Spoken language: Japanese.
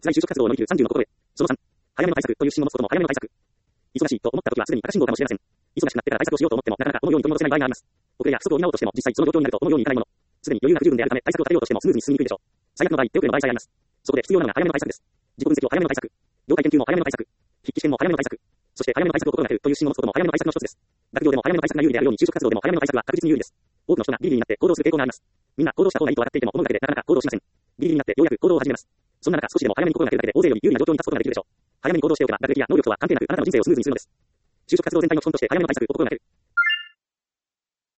在就職活動を乗り切る30の心得。その3、早めの対策という指針を持つことも早めの対策。忙しいと思った時はすぐに赤信号かもしれません。忙しくなってから対策をしようと思ってもなかなか思うように取り戻せない場合があります。遅れや不足を補おうとしても実際その状況になると思うようにいかないもの。すでに余裕が不十分であるため対策を立てようとしてもスムーズに進みにくいでしょう。最悪の場合、手遅れの場合さえあります。そこで必要なのが早めの対策です。自己分析を早めの対策。業界研究も早めの対策。筆記試験も早めの対策。そして早めの対策を心がけるという指針を持つことも早めの対策の一つです。学業でも早めの対策が有利であるように就職活動でも早めの対策は確実に有利です。多くの人がビリになって行動する傾向があります。みんな行動した方がいいと分かっていても思うだけでなかなか行動しません。ビリになってようやく行動を始めます。そんな中少しでも早めに心がけるだけで大勢より有利な状況に立つことができるでしょう。早めに行動しておけば学歴や能力とは関係なくあなたの人生をスムーズにするのです。就職活動全体の基本として早めの対策を心がける。